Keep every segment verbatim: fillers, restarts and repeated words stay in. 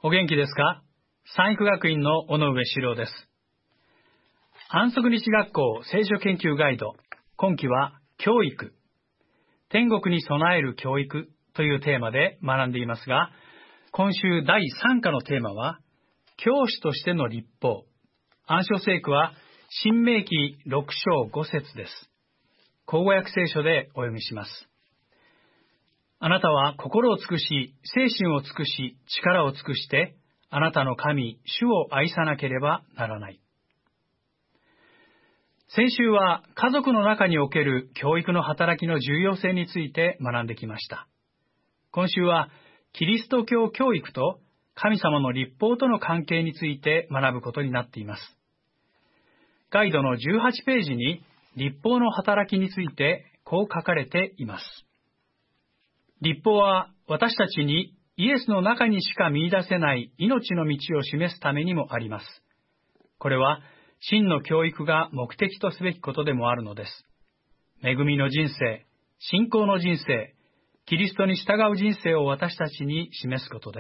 お元気ですか？三育学院の尾上史郎です。安息日学校聖書研究ガイド、今期は教育、天国に備える教育というテーマで学んでいますが、今週だいさん課のテーマは、教師としての律法。暗唱聖句は、新明記ろく章ご節です。口語訳聖書でお読みします。あなたは心を尽くし、精神を尽くし、力を尽くして、あなたの神、主を愛さなければならない。先週は家族の中における教育の働きの重要性について学んできました。今週はキリスト教教育と神様の律法との関係について学ぶことになっています。ガイドのじゅうはちページに律法の働きについてこう書かれています。律法は私たちにイエスの中にしか見出せない命の道を示すためにもあります。これは真の教育が目的とすべきことでもあるのです。恵みの人生、信仰の人生、キリストに従う人生を私たちに示すことです。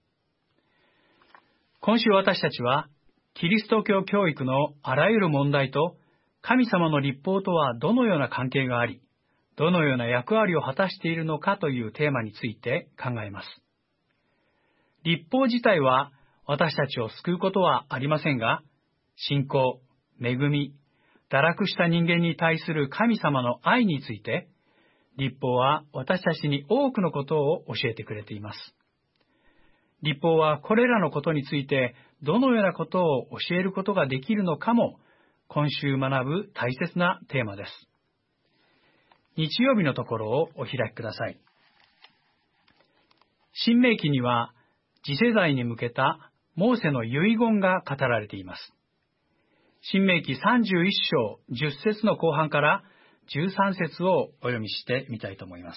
今週私たちは、キリスト教教育のあらゆる問題と、神様の律法とはどのような関係があり、どのような役割を果たしているのかというテーマについて考えます。律法自体は私たちを救うことはありませんが、信仰、恵み、堕落した人間に対する神様の愛について、律法は私たちに多くのことを教えてくれています。律法はこれらのことについてどのようなことを教えることができるのかも、今週学ぶ大切なテーマです。日曜日のところをお開きください。新明記には次世代に向けたモーセの遺言が語られています。新明記さんじゅういっ章じゅっ節の後半からじゅうさん節をお読みしてみたいと思います。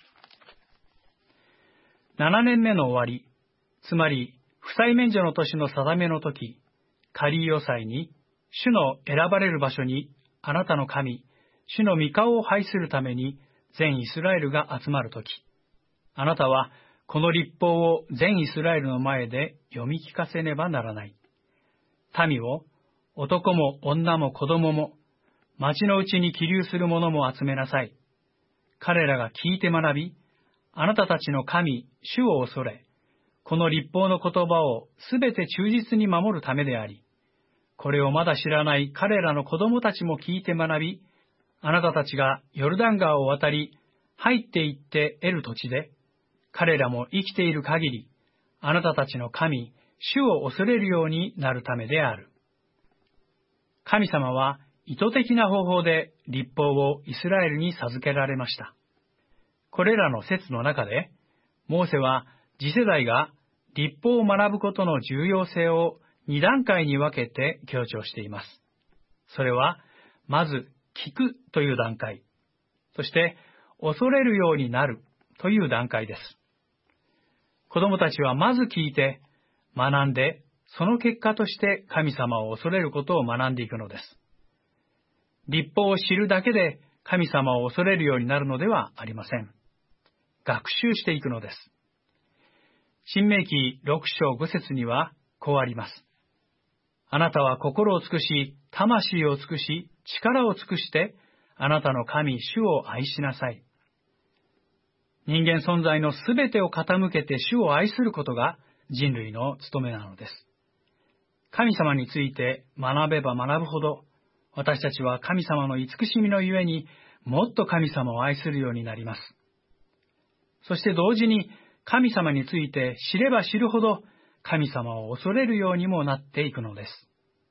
ななねんめの終わり、つまり負債免除の年の定めの時、カリーヨ祭に主の選ばれる場所にあなたの神、主の御顔を拝するために全イスラエルが集まるとき、あなたはこの律法を全イスラエルの前で読み聞かせねばならない。民を、男も女も子供も、町のうちに起立する者も集めなさい。彼らが聞いて学び、あなたたちの神、主を恐れ、この律法の言葉をすべて忠実に守るためであり、これをまだ知らない彼らの子供たちも聞いて学び、あなたたちがヨルダン川を渡り、入っていって得る土地で、彼らも生きている限り、あなたたちの神、主を恐れるようになるためである。神様は意図的な方法で律法をイスラエルに授けられました。これらの説の中で、モーセは次世代が律法を学ぶことの重要性をに段階に分けて強調しています。それは、まず、聞くという段階、そして恐れるようになるという段階です。子供たちはまず聞いて、学んで、その結果として神様を恐れることを学んでいくのです。律法を知るだけで神様を恐れるようになるのではありません。学習していくのです。新明記ろく章ご節にはこうあります。あなたは心を尽くし、魂を尽くし、力を尽くして、あなたの神、主を愛しなさい。人間存在のすべてを傾けて主を愛することが人類の務めなのです。神様について学べば学ぶほど、私たちは神様の慈しみのゆえにもっと神様を愛するようになります。そして同時に神様について知れば知るほど、神様を恐れるようにもなっていくのです。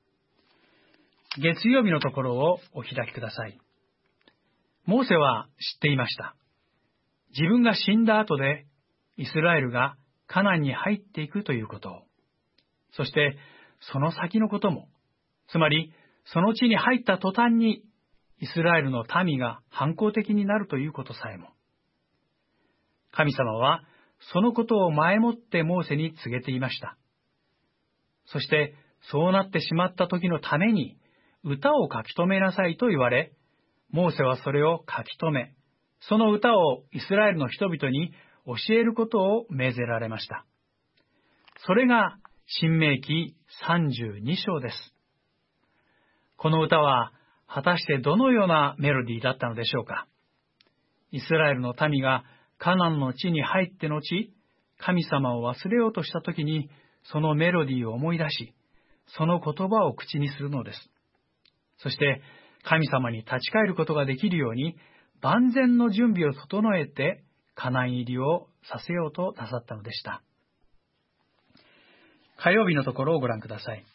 月曜日のところをお開きください。モーセは知っていました。自分が死んだ後でイスラエルがカナンに入っていくということを、そしてその先のことも、つまりその地に入った途端にイスラエルの民が反抗的になるということさえも。神様はそのことを前もってモーセに告げていました。そしてそうなってしまった時のために歌を書き留めなさいと言われ、モーセはそれを書き留め、その歌をイスラエルの人々に教えることを命ぜられました。 それが申命記さんじゅうに章です。この歌は果たしてどのようなメロディーだったのでしょうか。イスラエルの民がカナンの地に入って後、神様を忘れようとしたときに、そのメロディーを思い出し、その言葉を口にするのです。そして神様に立ち返ることができるように、万全の準備を整えてカナン入りをさせようとなさったのでした。火曜日のところをご覧ください。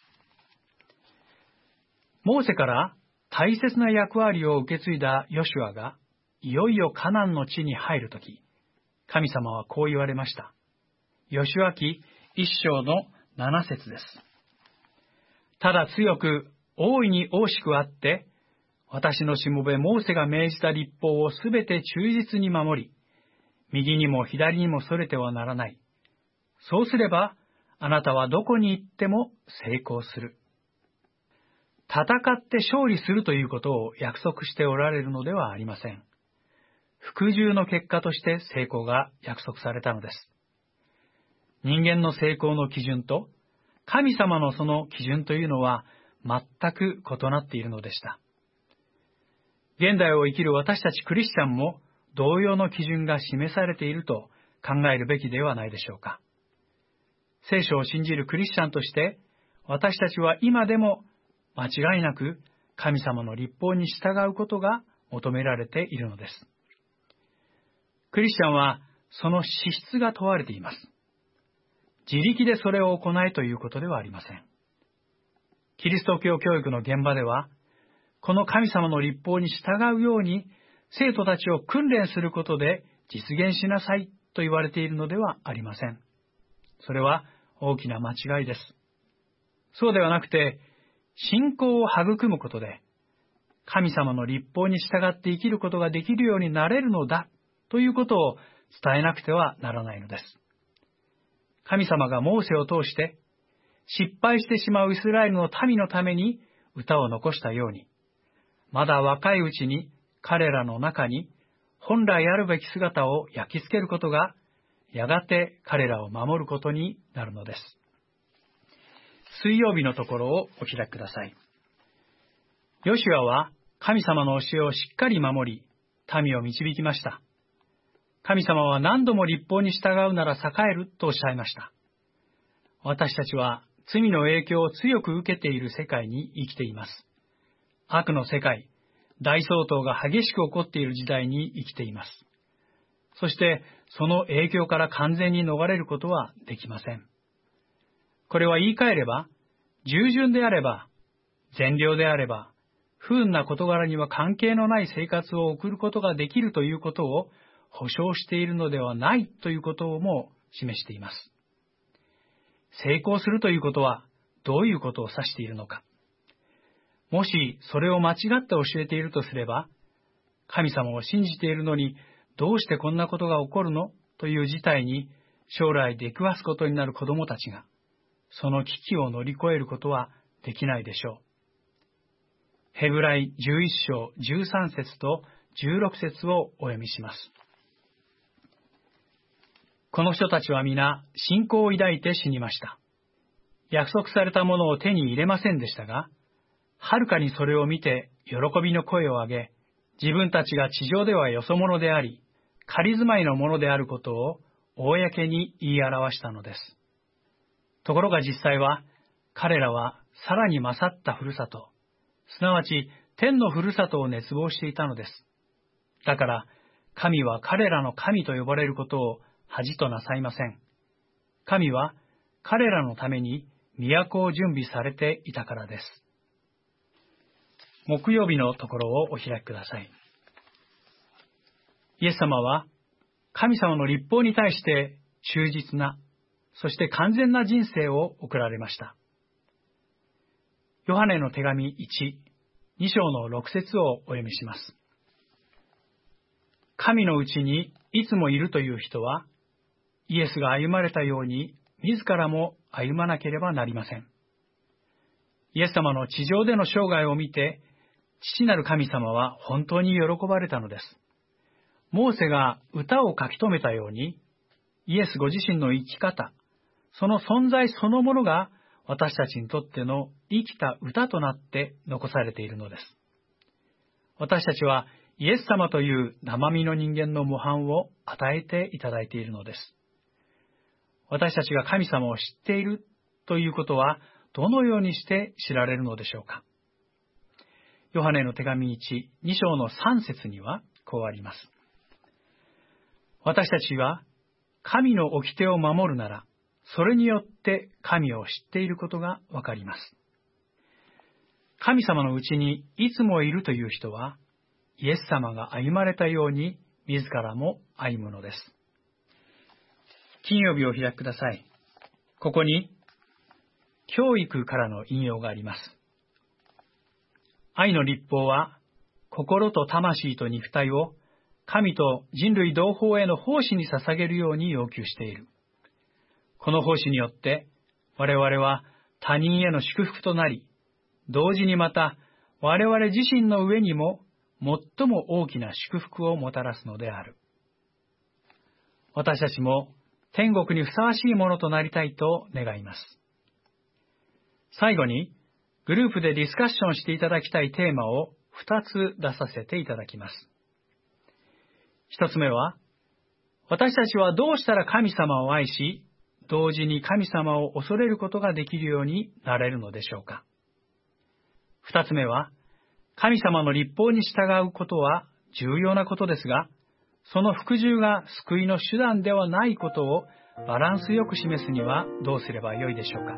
モーセから大切な役割を受け継いだヨシュアが、いよいよカナンの地に入るとき、神様はこう言われました。ヨシュア記一章の七節です。ただ強く、大いに大しくあって、私のしもべモーセが命じた律法をすべて忠実に守り、右にも左にもそれてはならない。そうすれば、あなたはどこに行っても成功する。戦って勝利するということを約束しておられるのではありません。服従の結果として成功が約束されたのです。人間の成功の基準と神様のその基準というのは全く異なっているのでした。現代を生きる私たちクリスチャンも同様の基準が示されていると考えるべきではないでしょうか。聖書を信じるクリスチャンとして私たちは今でも間違いなく神様の律法に従うことが求められているのです。クリスチャンはその資質が問われています。自力でそれを行えということではありません。キリスト教教育の現場では、この神様の律法に従うように生徒たちを訓練することで実現しなさいと言われているのではありません。それは大きな間違いです。そうではなくて、信仰を育むことで、神様の律法に従って生きることができるようになれるのだということを伝えなくてはならないのです。神様がモーセを通して失敗してしまうイスラエルの民のために歌を残したように、まだ若いうちに彼らの中に本来あるべき姿を焼き付けることが、やがて彼らを守ることになるのです。水曜日のところをお開きください。ヨシュアは神様の教えをしっかり守り、民を導きました。神様は何度も律法に従うなら栄えるとおっしゃいました。私たちは罪の影響を強く受けている世界に生きています。悪の世界、大騒動が激しく起こっている時代に生きています。そしてその影響から完全に逃れることはできません。これは言い換えれば、従順であれば、善良であれば、不運な事柄には関係のない生活を送ることができるということを保証しているのではないということをも示しています。成功するということはどういうことを指しているのか。もしそれを間違って教えているとすれば、神様を信じているのにどうしてこんなことが起こるのという事態に将来出くわすことになる子供たちが、その危機を乗り越えることはできないでしょう。ヘブライじゅういっ章じゅうさん節とじゅうろく節をお読みします。この人たちは皆信仰を抱いて死にました。約束されたものを手に入れませんでしたが、はるかにそれを見て喜びの声を上げ、自分たちが地上ではよそ者であり、仮住まいのものであることを公に言い表したのです。ところが実際は、彼らはさらに勝ったふるさと、すなわち天のふるさとを熱望していたのです。だから、神は彼らの神と呼ばれることを恥となさいません。神は彼らのために都を準備されていたからです。木曜日のところをお開きください。イエス様は神様の律法に対して忠実な、そして完全な人生を送られました。ヨハネの手紙いち、に章のろく節をお読みします。神のうちにいつもいるという人は、イエスが歩まれたように自らも歩まなければなりません。イエス様の地上での生涯を見て、父なる神様は本当に喜ばれたのです。モーセが歌を書き留めたように、イエスご自身の生き方、 その存在そのものが私たちにとっての生きた歌となって残されているのです。私たちはイエス様という生身の人間の模範を与えていただいているのです。私たちが神様を知っているということはどのようにして知られるのでしょうか。ヨハネの手紙いち、に章のさん節にはこうあります。私たちは神の掟を守るなら、それによって神を知っていることがわかります。神様のうちにいつもいるという人は、イエス様が歩まれたように自らも歩むのです。金曜日をお開きください。ここに、教育からの引用があります。愛の律法は、心と魂と肉体を神と人類同胞への奉仕に捧げるように要求している。この奉仕によって、我々は他人への祝福となり、同時にまた我々自身の上にも最も大きな祝福をもたらすのである。私たちも天国にふさわしいものとなりたいと願います。最後に、グループでディスカッションしていただきたいテーマをふたつ出させていただきます。一つ目は、私たちはどうしたら神様を愛し、同時に神様を恐れることができるようになれるのでしょうか。二つ目は、神様の律法に従うことは重要なことですが、その服従が救いの手段ではないことをバランスよく示すにはどうすればよいでしょうか。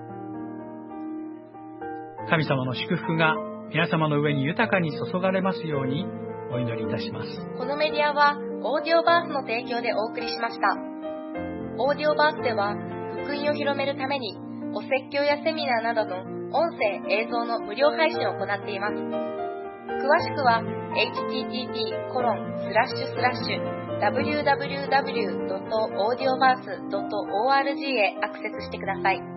神様の祝福が皆様の上に豊かに注がれますようにお祈りいたします。 このメディアはオーディオバースの提供でお送りしました。オーディオバースでは福音を広めるためにお説教やセミナーなどの音声・映像の無料配信を行っています。詳しくは エイチティーティーピーコロンスラッシュスラッシュダブリューダブリューダブリュードットオーディオバースドットオーアールジー へアクセスしてください。